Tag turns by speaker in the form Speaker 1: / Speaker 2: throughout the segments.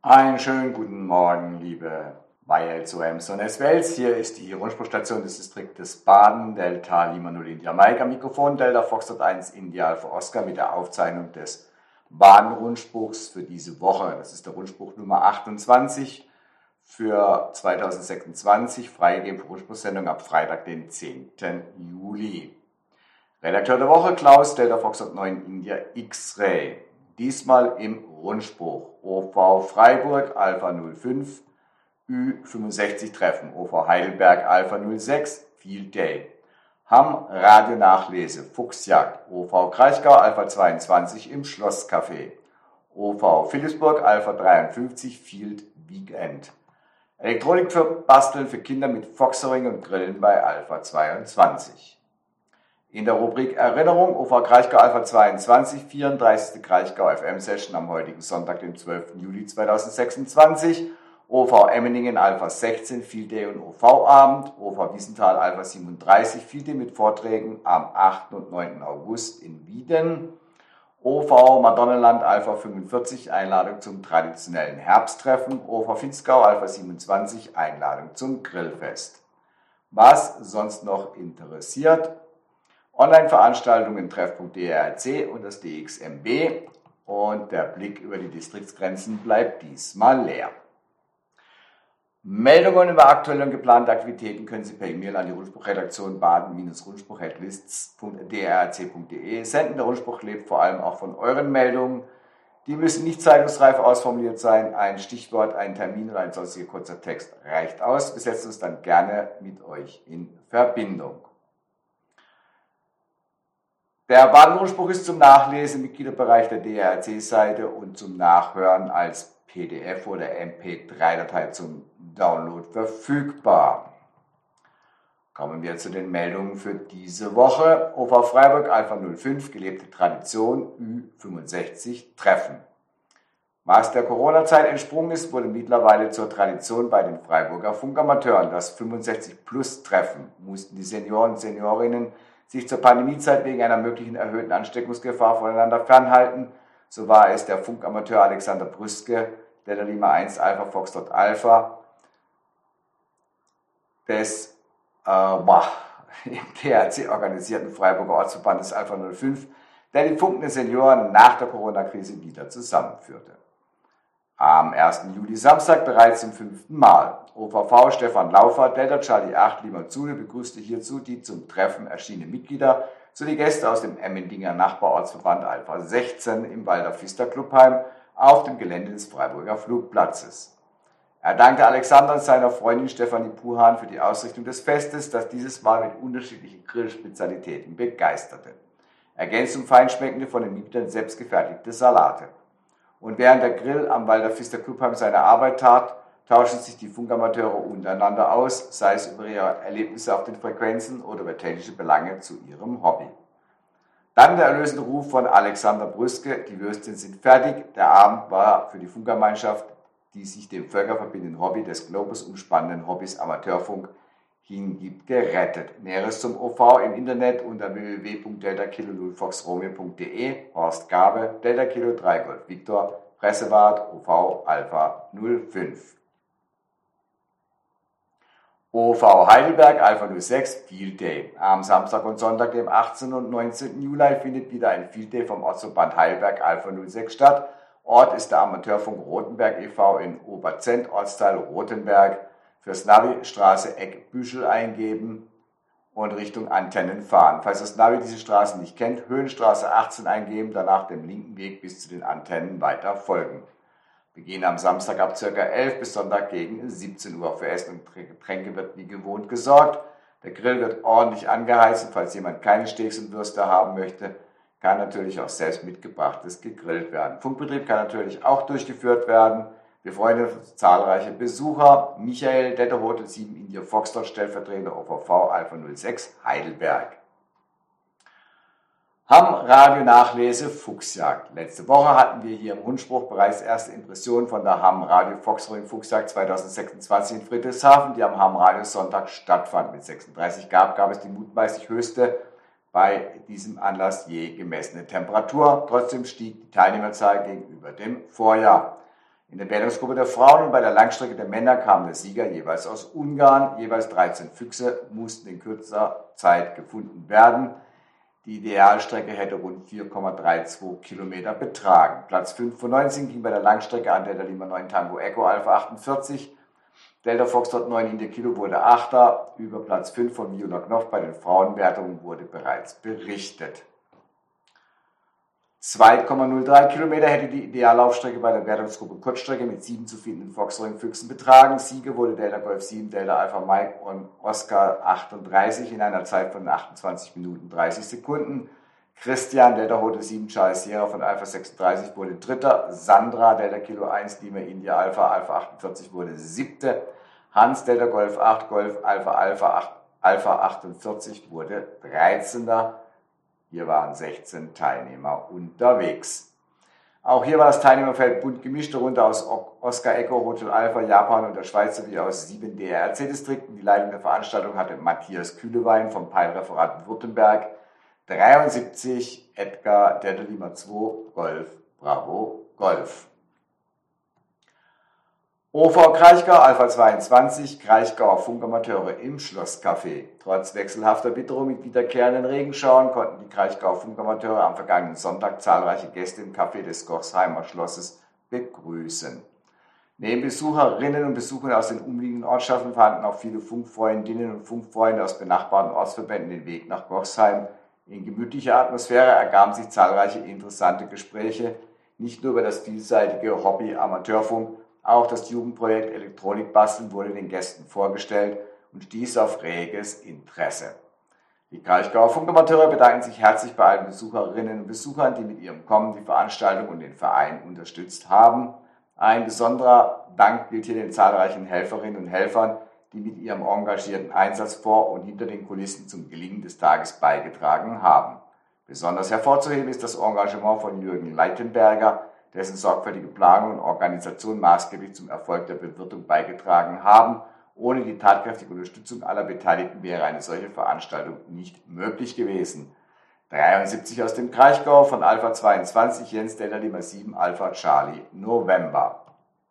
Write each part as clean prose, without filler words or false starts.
Speaker 1: Einen schönen guten Morgen, liebe YLZOMs und SWLs. Hier ist die Rundfunkstation des Distriktes Baden, Delta Lima 0 India Mike am Mikrofon, Delta Foxtrot 1 India Alpha Oscar mit der Aufzeichnung des Baden-Rundspruchs für diese Woche. Das ist der Rundspruch Nummer 28 für 2026, freigegeben für Rundspruchsendung ab Freitag, den 10. Juli. Redakteur der Woche Klaus, Delta Foxtrot 9 India X-Ray. Diesmal im Rundspruch OV Freiburg Alpha 05 Ü65 Treffen, OV Heidelberg Alpha 06 Field Day. Hamm Radio Nachlese Fuchsjagd, OV Kraichgau Alpha 22 im Schlosscafé. OV Philipsburg Alpha 53 Field Weekend. Elektronik für Basteln für Kinder mit Foxering und Grillen bei Alpha 22. In der Rubrik Erinnerung OV Kraichgau Alpha 22, 34. Kraichgau FM Session am heutigen Sonntag, dem 12. Juli 2026. OV Emmeningen Alpha 16, Field Day und OV-Abend. OV Wiesenthal Alpha 37, Field Day mit Vorträgen am 8. und 9. August in Wieden. OV Madonnenland Alpha 45, Einladung zum traditionellen Herbsttreffen. OV Fitzgau Alpha 27, Einladung zum Grillfest. Was sonst noch interessiert? Online-Veranstaltungen Treffpunkt DRC und das DXMB und der Blick über die Distriktsgrenzen bleibt diesmal leer. Meldungen über aktuelle und geplante Aktivitäten können Sie per E-Mail an die Rundspruchredaktion baden-rundspruch@lists.drc.de senden. Der Rundspruch lebt vor allem auch von euren Meldungen. Die müssen nicht zeitungsreif ausformuliert sein. Ein Stichwort, ein Termin oder ein sonstiger kurzer Text reicht aus. Wir setzen uns dann gerne mit euch in Verbindung. Der Baden-Rundspruch ist zum Nachlesen im Mitgliederbereich der DRC-Seite und zum Nachhören als PDF oder MP3-Datei zum Download verfügbar. Kommen wir zu den Meldungen für diese Woche. OV Freiburg Alpha 05, gelebte Tradition, Ü65 Treffen. Was der Corona-Zeit entsprungen ist, wurde mittlerweile zur Tradition bei den Freiburger Funkamateuren. Das 65-Plus-Treffen mussten die Senioren und Seniorinnen sich zur Pandemiezeit wegen einer möglichen erhöhten Ansteckungsgefahr voneinander fernhalten. So war es der Funkamateur Alexander Brüske, der Lima 1 Alpha Foxtrot Alpha des im THC organisierten Freiburger Ortsverbandes Alpha 05, der die funkenden Senioren nach der Corona-Krise wieder zusammenführte. Am 1. Juli Samstag bereits zum 5. Mal. OVV Stefan Laufer, Delta Charlie 8 Lima Zule begrüßte hierzu die zum Treffen erschienenen Mitglieder sowie Gäste aus dem Emmendinger Nachbarortsverband Alpha 16 im Walder Pfister Clubheim auf dem Gelände des Freiburger Flugplatzes. Er dankte Alexander und seiner Freundin Stefanie Puhan für die Ausrichtung des Festes, das dieses Mal mit unterschiedlichen Grillspezialitäten begeisterte. Ergänzung feinschmeckende, von den Mitgliedern selbst gefertigte Salate. Und während der Grill am Walder Pfister Clubheim seine Arbeit tat, tauschen sich die Funkamateure untereinander aus, sei es über ihre Erlebnisse auf den Frequenzen oder über technische Belange zu ihrem Hobby. Dann der erlösende Ruf von Alexander Brüske, die Würstchen sind fertig. Der Abend war für die Funkgemeinschaft, die sich dem völkerverbindenden Hobby des Globus umspannenden Hobbys Amateurfunk hingibt, gerettet. Näheres zum OV im Internet unter www.delta-kilo0foxromeo.de. Horst Gabe, Delta Kilo 3 Golf Victor, Pressewart, OV Alpha 05. OV Heidelberg Alpha 06 Field Day. Am Samstag und Sonntag, dem 18. und 19. Juli, findet wieder ein Field Day vom Ortsverband Heidelberg Alpha 06 statt. Ort ist der Amateurfunk Rotenberg e.V. in Oberzent, Ortsteil Rotenberg. Fürs Navi Straße Eck Büschel eingeben und Richtung Antennen fahren. Falls das Navi diese Straße nicht kennt, Höhenstraße 18 eingeben, danach dem linken Weg bis zu den Antennen weiter folgen. Wir gehen am Samstag ab ca. 11 bis Sonntag gegen 17 Uhr. Für Essen und Getränke wird wie gewohnt gesorgt. Der Grill wird ordentlich angeheizt. Falls jemand keine Steaks und Würste haben möchte, kann natürlich auch selbst mitgebrachtes gegrillt werden. Funkbetrieb kann natürlich auch durchgeführt werden. Wir freuen uns auf zahlreiche Besucher. Michael, Delta Hotel 7 India Foxtrot, stellvertretender OVV Alpha 06 Heidelberg. Hamm Radio Nachlese Fuchsjagd. Letzte Woche hatten wir hier im Rundspruch bereits erste Impressionen von der Hamm Radio Foxring Fuchsjagd 2026 in Friedrichshafen, die am Hamm Radio Sonntag stattfand. Mit 36 gab es die mutmaßlich höchste bei diesem Anlass je gemessene Temperatur. Trotzdem stieg die Teilnehmerzahl gegenüber dem Vorjahr. In der Wertungsgruppe der Frauen und bei der Langstrecke der Männer kamen der Sieger jeweils aus Ungarn. Jeweils 13 Füchse mussten in kürzer Zeit gefunden werden. Die Idealstrecke hätte rund 4,32 Kilometer betragen. Platz 5 von 19 ging bei der Langstrecke an Delta Lima 9 Tango Echo Alpha 48. Delta Foxtrot 9 India Kilo wurde Achter. Über Platz 5 von Viola Knopf bei den Frauenwertungen wurde bereits berichtet. 2,03 Kilometer hätte die Ideallaufstrecke bei der Wertungsgruppe Kurzstrecke mit 7 zu findenden Foxtrot-Füchsen betragen. Sieger wurde Delta Golf 7, Delta Alpha Mike und Oscar 38 in einer Zeit von 28 Minuten 30 Sekunden. Christian Delta Hotel 7 Charles Sierra von Alpha 36 wurde Dritter. Sandra Delta Kilo 1 Lima India Alpha 48 wurde Siebte. Hans Delta Golf 8 Golf Alpha 48 wurde 13. Hier waren 16 Teilnehmer unterwegs. Auch hier war das Teilnehmerfeld bunt gemischt, darunter aus Oscar Echo, Hotel Alpha, Japan und der Schweiz sowie aus 7 DRC-Distrikten. Die Leitung der Veranstaltung hatte Matthias Kühlewein vom Peilreferat Württemberg. 73 Edgar Delta Lima 2 Golf Bravo Golf. OV Kraichgau Alpha 22, Kraichgauer Funkamateure im Schlosscafé. Trotz wechselhafter Witterung mit wiederkehrenden Regenschauern konnten die Kraichgauer Funkamateure am vergangenen Sonntag zahlreiche Gäste im Café des Gorsheimer Schlosses begrüßen. Neben Besucherinnen und Besuchern aus den umliegenden Ortschaften fanden auch viele Funkfreundinnen und Funkfreunde aus benachbarten Ortsverbänden den Weg nach Gorsheim. In gemütlicher Atmosphäre ergaben sich zahlreiche interessante Gespräche, nicht nur über das vielseitige Hobby Amateurfunk. Auch das Jugendprojekt Elektronikbasteln wurde den Gästen vorgestellt und stieß auf reges Interesse. Die Kraichgauer Funkamateure bedanken sich herzlich bei allen Besucherinnen und Besuchern, die mit ihrem Kommen die Veranstaltung und den Verein unterstützt haben. Ein besonderer Dank gilt hier den zahlreichen Helferinnen und Helfern, die mit ihrem engagierten Einsatz vor und hinter den Kulissen zum Gelingen des Tages beigetragen haben. Besonders hervorzuheben ist das Engagement von Jürgen Leitenberger, dessen sorgfältige Planung und Organisation maßgeblich zum Erfolg der Bewirtung beigetragen haben. Ohne die tatkräftige Unterstützung aller Beteiligten wäre eine solche Veranstaltung nicht möglich gewesen. 73 aus dem Kraichgau von Alpha 22, Jens Delta Lima 7, Alpha Charlie, November.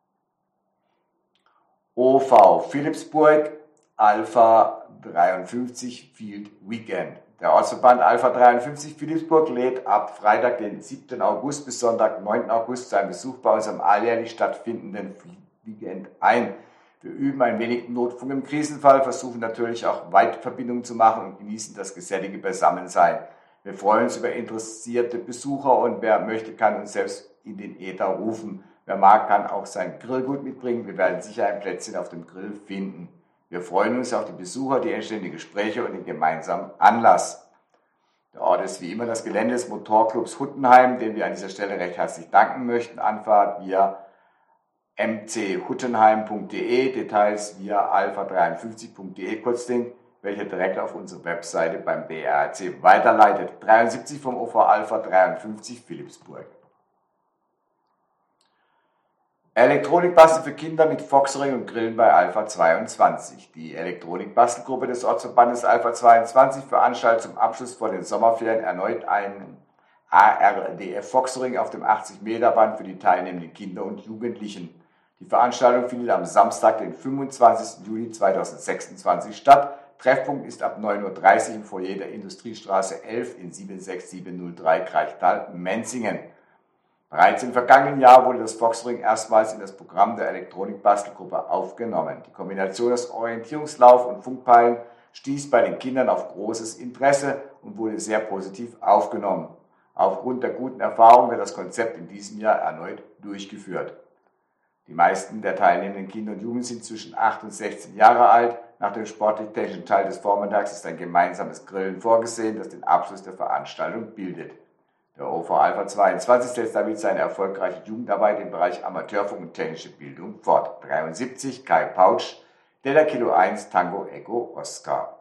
Speaker 1: OV Philipsburg, Alpha 53, Field Weekend. Der Ortsverband Alpha 53 Philipsburg lädt ab Freitag, den 7. August bis Sonntag, 9. August zu einem Besuch bei unserem alljährlich stattfindenden Weekend ein. Wir üben ein wenig Notfunk im Krisenfall, versuchen natürlich auch Weitverbindungen zu machen und genießen das gesellige Beisammensein. Wir freuen uns über interessierte Besucher und wer möchte, kann uns selbst in den Äther rufen. Wer mag, kann auch sein Grillgut mitbringen. Wir werden sicher ein Plätzchen auf dem Grill finden. Wir freuen uns auf die Besucher, die entstehenden Gespräche und den gemeinsamen Anlass. Der Ort ist wie immer das Gelände des Motorclubs Huttenheim, dem wir an dieser Stelle recht herzlich danken möchten. Anfahrt via mchuttenheim.de, Details via alpha53.de Kurzding, welcher direkt auf unsere Webseite beim BRC weiterleitet. 73 vom OV Alpha 53 Philipsburg. Elektronikbasteln für Kinder mit Foxring und Grillen bei Alpha 22. Die Elektronikbastelgruppe des Ortsverbandes Alpha 22 veranstaltet zum Abschluss vor den Sommerferien erneut einen ARDF Foxring auf dem 80-Meter-Band für die teilnehmenden Kinder und Jugendlichen. Die Veranstaltung findet am Samstag, den 25. Juli 2026 statt. Treffpunkt ist ab 9:30 Uhr im Foyer der Industriestraße 11 in 76703 Kraichtal-Menzingen. Bereits im vergangenen Jahr wurde das Foxring erstmals in das Programm der Elektronikbastelgruppe aufgenommen. Die Kombination aus Orientierungslauf und Funkpeilen stieß bei den Kindern auf großes Interesse und wurde sehr positiv aufgenommen. Aufgrund der guten Erfahrung wird das Konzept in diesem Jahr erneut durchgeführt. Die meisten der teilnehmenden Kinder und Jugendlichen sind zwischen 8 und 16 Jahre alt. Nach dem sportlich-technischen Teil des Vormittags ist ein gemeinsames Grillen vorgesehen, das den Abschluss der Veranstaltung bildet. Der OV Alpha 22 setzt damit seine erfolgreiche Jugendarbeit im Bereich Amateurfunk und technische Bildung fort. 73 Kai Pautsch, Delta Kilo 1 Tango Echo Oscar.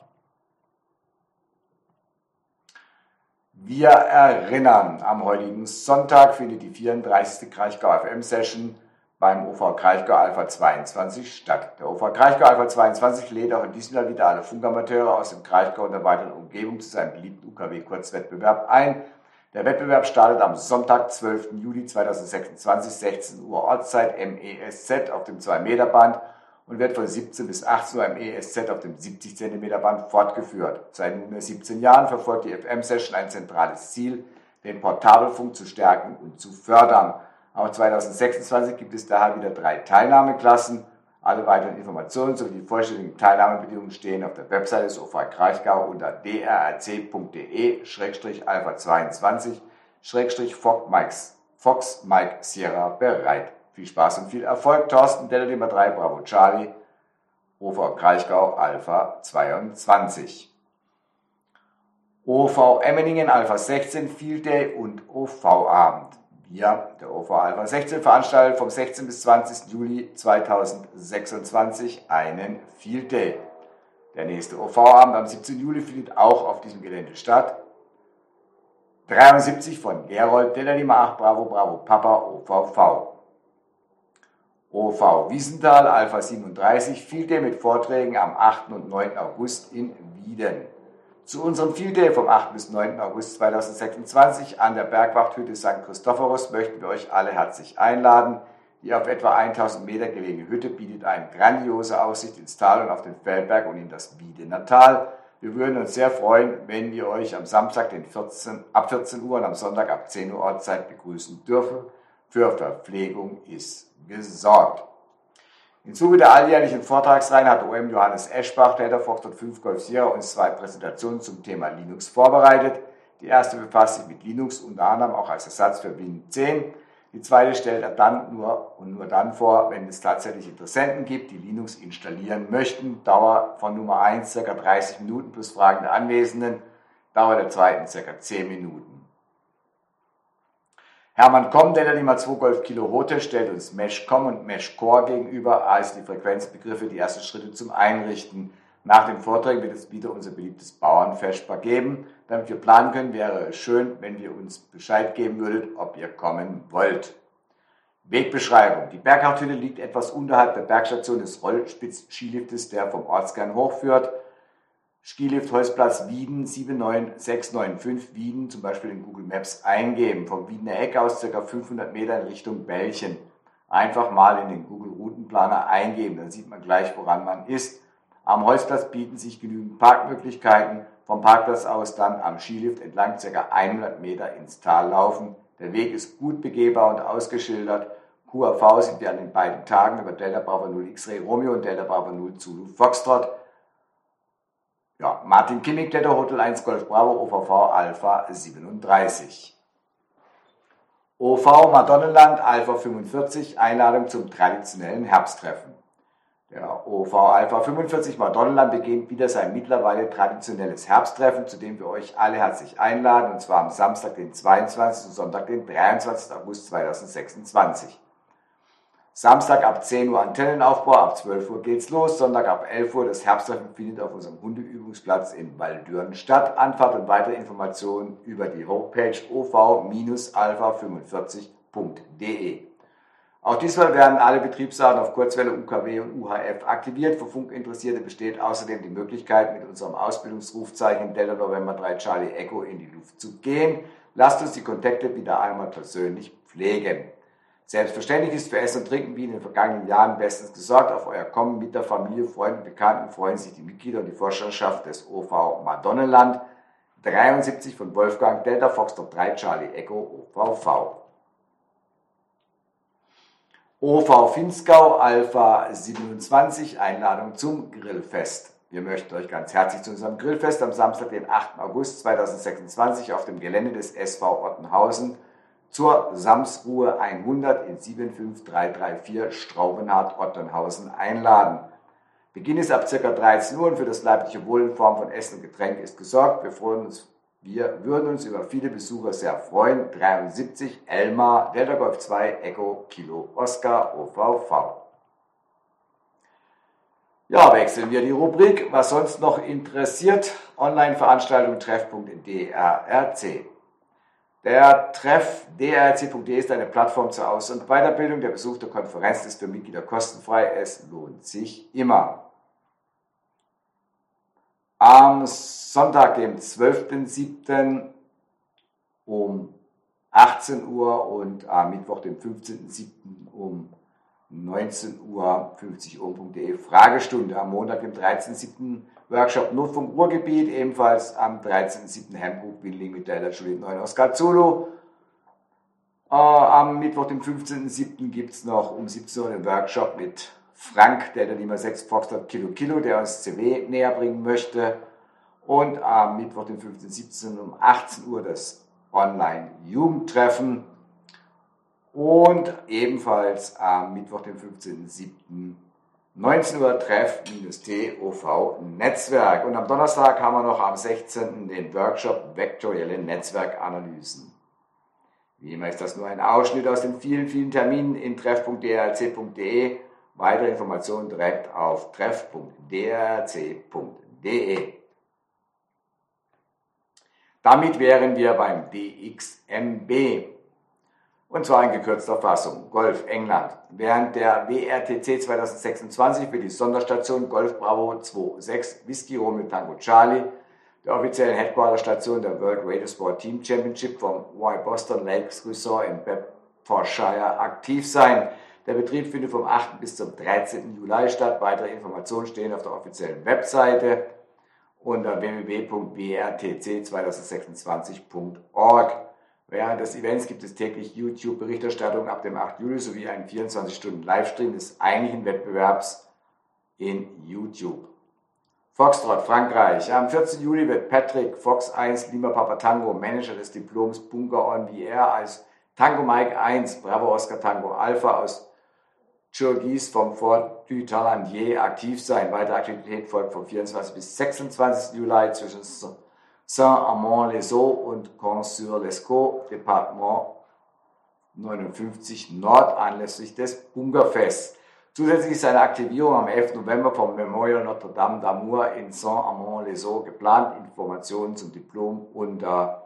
Speaker 1: Wir erinnern, am heutigen Sonntag findet die 34. Kraichgau FM Session beim OV Kraichgau Alpha 22 statt. Der OV Kraichgau Alpha 22 lädt auch in diesem Jahr wieder alle Funkamateure aus dem Kraichgau und der weiteren Umgebung zu seinem beliebten UKW-Kurzwettbewerb ein. Der Wettbewerb startet am Sonntag, 12. Juli 2026, 16 Uhr Ortszeit MESZ auf dem 2-Meter-Band und wird von 17 bis 18 Uhr im ESZ auf dem 70 cm Band fortgeführt. Seit nunmehr 17 Jahren verfolgt die FM-Session ein zentrales Ziel, den Portabelfunk zu stärken und zu fördern. Auch 2026 gibt es daher wieder 3 Teilnahmeklassen. Alle weiteren Informationen sowie die vollständigen Teilnahmebedingungen stehen auf der Webseite des OV Kraichgau unter drc.de-alpha22-Fox Mike Sierra bereit. Viel Spaß und viel Erfolg. Thorsten Delta 3 Bravo Charlie, OV Kraichgau Alpha 22. OV Emmeningen Alpha 16 Field Day und OV Abend. Wir, der OV Alpha 16, veranstaltet vom 16. bis 20. Juli 2026 einen Field Day. Der nächste OV-Abend am 17. Juli findet auch auf diesem Gelände statt. 73 von Gerold, Delta 8 Bravo Bravo Papa OVV. OV Wiesenthal Alpha 37 Field Day mit Vorträgen am 8. und 9. August in Wieden. Zu unserem Field Day vom 8. bis 9. August 2026 an der Bergwachthütte St. Christophorus möchten wir euch alle herzlich einladen. Die auf etwa 1000 Meter gelegene Hütte bietet eine grandiose Aussicht ins Tal und auf den Feldberg und in das Wiedener Tal. Wir würden uns sehr freuen, wenn wir euch am Samstag ab 14 Uhr und am Sonntag ab 10 Uhr Ortszeit begrüßen dürfen. Für Verpflegung ist gesorgt. Im Zuge der alljährlichen Vortragsreihen hat OM Johannes Eschbach, Delta Foxtrot 5 Golf Sierra, uns 2 Präsentationen zum Thema Linux vorbereitet. Die erste befasst sich mit Linux, unter anderem auch als Ersatz für Win 10. Die zweite stellt er dann nur dann vor, wenn es tatsächlich Interessenten gibt, die Linux installieren möchten. Dauer von Nummer 1 ca. 30 Minuten plus Fragen der Anwesenden, Dauer der zweiten ca. 10 Minuten. Hermann Komm, Delta 2 Golf Kilo Hotel, stellt uns Mesh.com und Mesh.core gegenüber als die Frequenzbegriffe, die ersten Schritte zum Einrichten. Nach dem Vortrag wird es wieder unser beliebtes Bauernfeschbar geben. Damit wir planen können, wäre es schön, wenn ihr uns Bescheid geben würdet, ob ihr kommen wollt. Wegbeschreibung. Die Berghaupthütte liegt etwas unterhalb der Bergstation des Rollspitz-Skiliftes, der vom Ortskern hochführt. Skilift Holzplatz Wieden 79695 Wieden, zum Beispiel in Google Maps eingeben. Vom Wiedener Eck aus ca. 500 Meter in Richtung Bällchen. Einfach mal in den Google Routenplaner eingeben, dann sieht man gleich, woran man ist. Am Holzplatz bieten sich genügend Parkmöglichkeiten. Vom Parkplatz aus dann am Skilift entlang ca. 100 Meter ins Tal laufen. Der Weg ist gut begehbar und ausgeschildert. QAV sind wir an den beiden Tagen über Delta Bravo 0 X-Ray Romeo und Delta Bravo 0 Zulu Foxtrot. Ja, Martin Kimmig, Delta Hotel 1 Golf Bravo, OVV Alpha 37. OV Madonnenland Alpha 45, Einladung zum traditionellen Herbsttreffen. Der OV Alpha 45 Madonnenland beginnt wieder sein mittlerweile traditionelles Herbsttreffen, zu dem wir euch alle herzlich einladen, und zwar am Samstag, den 22. und Sonntag, den 23. August 2026. Samstag ab 10 Uhr Antennenaufbau, ab 12 Uhr geht's los, Sonntag ab 11 Uhr. Das Herbsttreffen findet auf unserem Hundeübungsplatz in Waldürn statt. Anfahrt und weitere Informationen über die Homepage ov-alpha45.de. Auch diesmal werden alle Betriebsarten auf Kurzwelle, UKW und UHF aktiviert. Für Funkinteressierte besteht außerdem die Möglichkeit, mit unserem Ausbildungsrufzeichen Delta November 3 Charlie Echo in die Luft zu gehen. Lasst uns die Kontakte wieder einmal persönlich pflegen. Selbstverständlich ist für Essen und Trinken wie in den vergangenen Jahren bestens gesorgt. Auf euer Kommen mit der Familie, Freunden, Bekannten freuen sich die Mitglieder und die Vorstandschaft des OV Madonnenland 73 von Wolfgang Delta Foxtrot 3 Charlie Echo OVV. OV Finzgau Alpha 27, Einladung zum Grillfest. Wir möchten euch ganz herzlich zu unserem Grillfest am Samstag, den 8. August 2026 auf dem Gelände des SV Ottenhausen zur Samsruhe 100 in 75334 Straubenhardt Ottenhausen einladen. Beginn ist ab ca. 13 Uhr und für das leibliche Wohl in Form von Essen und Getränk ist gesorgt. Wir würden uns über viele Besucher sehr freuen. 73 Elmar, Delta Golf 2 Echo Kilo Oscar OVV. Ja, wechseln wir die Rubrik. Was sonst noch interessiert? Online-Veranstaltung Treffpunkt in DRRC. Der Treff drrc.de ist eine Plattform zur Aus- und Weiterbildung. Der Besuch der Konferenz ist für Mitglieder kostenfrei. Es lohnt sich immer. Am Sonntag, dem 12.07. um 18 Uhr und am Mittwoch, den 15.07. um 19 Uhr 50ohm.de Fragestunde. Am Montag, dem 13.07. Workshop nur vom Ruhrgebiet, ebenfalls am 13.07. Hemgroup Winling mit Delta Juliet 9 Oscar Zulu. Am Mittwoch, dem 15.07. gibt es noch um 17 Uhr den Workshop mit Frank, Delta Lima 6 Foxtrot Kilo Kilo, der uns CW näher bringen möchte. Und am Mittwoch, den 15.07. um 18 Uhr das Online-Jugendtreffen. Und ebenfalls am Mittwoch, den 15.07. 19 Uhr Treff-TOV Netzwerk. Und am Donnerstag haben wir noch am 16. den Workshop Vektorielle Netzwerkanalysen. Wie immer ist das nur ein Ausschnitt aus den vielen, vielen Terminen in treff.drc.de. Weitere Informationen direkt auf treff.drc.de. Damit wären wir beim DXMB. Und zwar in gekürzter Fassung. Golf England. Während der WRTC 2026 für die Sonderstation Golf Bravo 26 Whisky Romeo Tango Charlie, der offiziellen Headquarter-Station der World Radio Sport Team Championship vom Y Boston Lakes Resort in Bedfordshire aktiv sein. Der Betrieb findet vom 8. bis zum 13. Juli statt. Weitere Informationen stehen auf der offiziellen Webseite unter www.brtc2026.org. Während des Events gibt es täglich YouTube-Berichterstattung ab dem 8. Juli sowie einen 24-Stunden-Livestream des eigentlichen Wettbewerbs in YouTube. Foxtrot, Frankreich. Am 14. Juli wird Patrick Fox 1 Lima Papa Tango, Manager des Diploms Bunker on the Air, als Tango Mike 1 Bravo Oscar Tango Alpha aus Churgis vom Fort du Talandier aktiv sein. Weitere Aktivität folgt vom 24. bis 26. Juli zwischen Saint-Amand-les-Eaux und Caen-sur-l'Escaut, Departement 59 Nord, anlässlich des Bunkerfests. Zusätzlich ist eine Aktivierung am 11. November vom Memorial Notre-Dame d'Amour in Saint-Amand-les-Eaux geplant. Informationen zum Diplom unter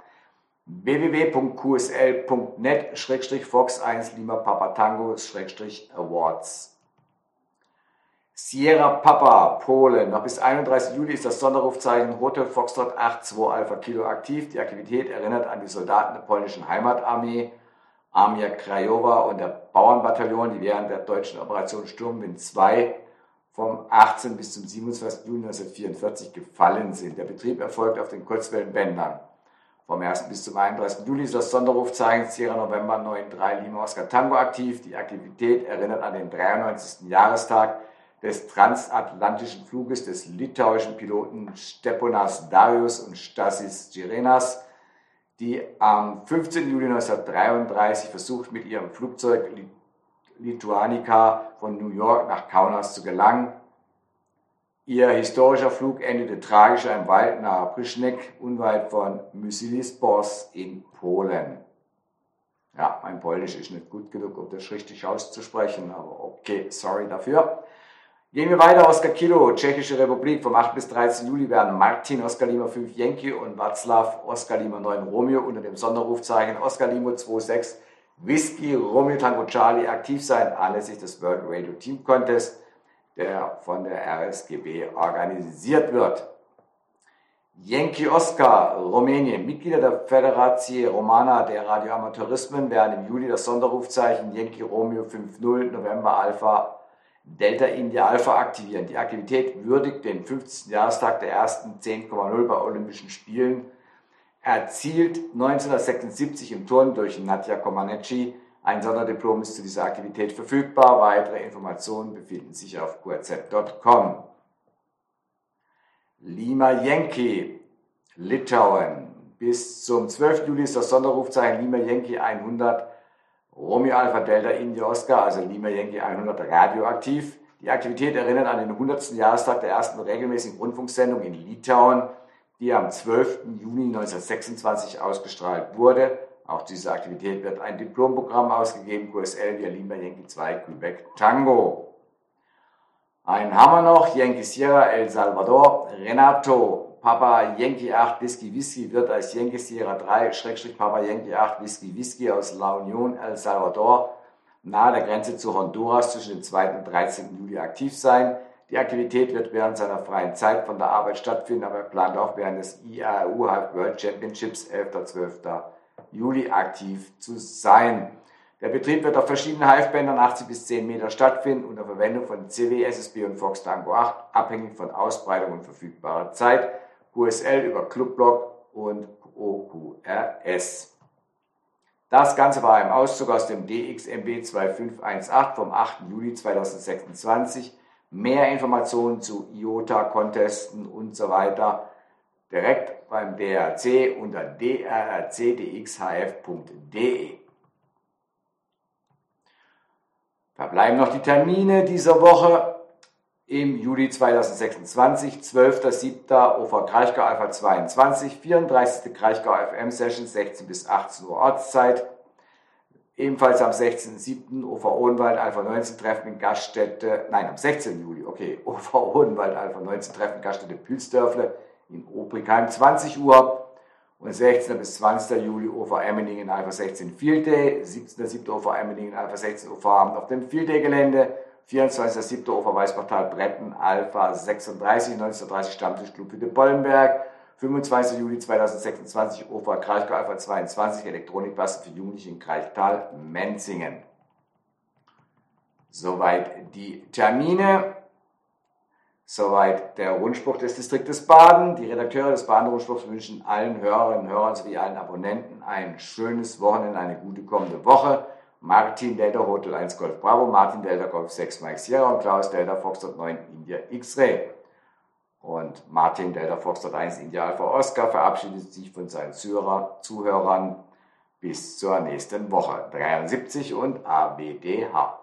Speaker 1: www.qsl.net/Fox1 Lima Papa Tango/Awards. Sierra Papa, Polen. Noch bis 31. Juli ist das Sonderrufzeichen Hotel Foxtrot 82 Alpha Kilo aktiv. Die Aktivität erinnert an die Soldaten der polnischen Heimatarmee, Armia Krajowa und der Bauernbataillon, die während der deutschen Operation Sturmwind 2 vom 18. bis zum 27. Juni 1944 gefallen sind. Der Betrieb erfolgt auf den Kurzwellenbändern. Vom 1. bis zum 31. Juli ist das Sonderrufzeichen Sierra November 93 Lima Oscar Tango aktiv. Die Aktivität erinnert an den 93. Jahrestag des transatlantischen Fluges des litauischen Piloten Steponas Darius und Stasis Girenas, die am 15. Juli 1933 versucht, mit ihrem Flugzeug Lituanica von New York nach Kaunas zu gelangen. Ihr historischer Flug endete tragisch im Wald nahe Prysznek, unweit von Mysliborz in Polen. Ja, mein Polnisch ist nicht gut genug, um das richtig auszusprechen, aber okay, sorry dafür. Gehen wir weiter, Oscar Kilo, Tschechische Republik. Vom 8. bis 13. Juli werden Martin Oscar Lima 5 Yankee und Václav Oscar Lima 9 Romeo unter dem Sonderrufzeichen Oscar Lima 26 Whisky Romeo Tango Charlie aktiv sein, anlässlich des World Radio Team Contest, der von der RSGB organisiert wird. Yankee Oscar, Rumänien. Mitglieder der Federație Romana der Radioamateurismen werden im Juli das Sonderrufzeichen Yankee Romeo 50 November Alpha Delta India Alpha aktivieren. Die Aktivität würdigt den 50. Jahrestag der ersten 10,0 bei Olympischen Spielen, erzielt 1976 im Turn durch Nadja Comaneci. Ein Sonderdiplom ist zu dieser Aktivität verfügbar. Weitere Informationen befinden sich auf qrz.com. Lima Yankee, Litauen. Bis zum 12. Juli ist das Sonderrufzeichen Lima Yankee 100 Romeo Alpha Delta India Oscar, also Lima Yankee 100 radioaktiv. Die Aktivität erinnert an den 100. Jahrestag der ersten regelmäßigen Rundfunksendung in Litauen, die am 12. Juni 1926 ausgestrahlt wurde. Auch diese Aktivität wird ein Diplomprogramm ausgegeben, QSL via Lima Yankee 2 Quebec Tango. Einen haben wir noch, Yankee Sierra El Salvador, Renato, Papa Yankee 8 Whisky wird als Yankee Sierra 3-Papa Yankee 8 Whisky aus La Unión El Salvador nahe der Grenze zu Honduras zwischen dem 2. und 13. Juli aktiv sein. Die Aktivität wird während seiner freien Zeit von der Arbeit stattfinden, aber er plant auch während des IAU Half World Championships 11.12. Juli aktiv zu sein. Der Betrieb wird auf verschiedenen Halfbändern 80 bis 10 Meter stattfinden unter Verwendung von CW, SSB und Fox Tango 8, abhängig von Ausbreitung und verfügbarer Zeit, QSL über Clubblock und OQRS. Das Ganze war ein Auszug aus dem DXMB 2518 vom 8. Juli 2026. Mehr Informationen zu IOTA, Contesten und so weiter direkt beim DRC unter drc.dxhf.de. Da bleiben noch die Termine dieser Woche. Im Juli 2026, 12.07. OV Kraichgau Alpha 22, 34. Kraichgau FM Session, 16 bis 18 Uhr Ortszeit. Ebenfalls am 16.07. OV Odenwald Alpha 19 Treffen in Gaststätte, am 16. Juli, OV Odenwald Alpha 19 Treffen in Gaststätte Pülsdörfle in Obrigheim, 20 Uhr. Und 16. bis 20. Juli OV Emmeningen Alpha 16 Field Day, 17.07. OV Emmeningen Alpha 16 OV Abend auf dem Field Day Gelände, 24.07. OV Weißbachtal Bretten Alpha 36, 1930 Stammtischclub Hütte Bollenberg, 25. Juli 2026 OV Kraichgau Alpha 22 Elektronikbasten für Jugendliche in Kraichtal Menzingen. Soweit die Termine. Soweit der Rundspruch des Distriktes Baden. Die Redakteure des Baden-Rundspruchs wünschen allen Hörerinnen und Hörern sowie allen Abonnenten ein schönes Wochenende, eine gute kommende Woche. Martin Delta Hotel 1 Golf Bravo, Martin Delta Golf 6 Mike Sierra und Klaus Delta Foxtrot 9 India X-Ray. Und Martin Delta Foxtrot 1 India Alpha Oscar verabschiedet sich von seinen Zuhörern bis zur nächsten Woche. 73 und ABDH.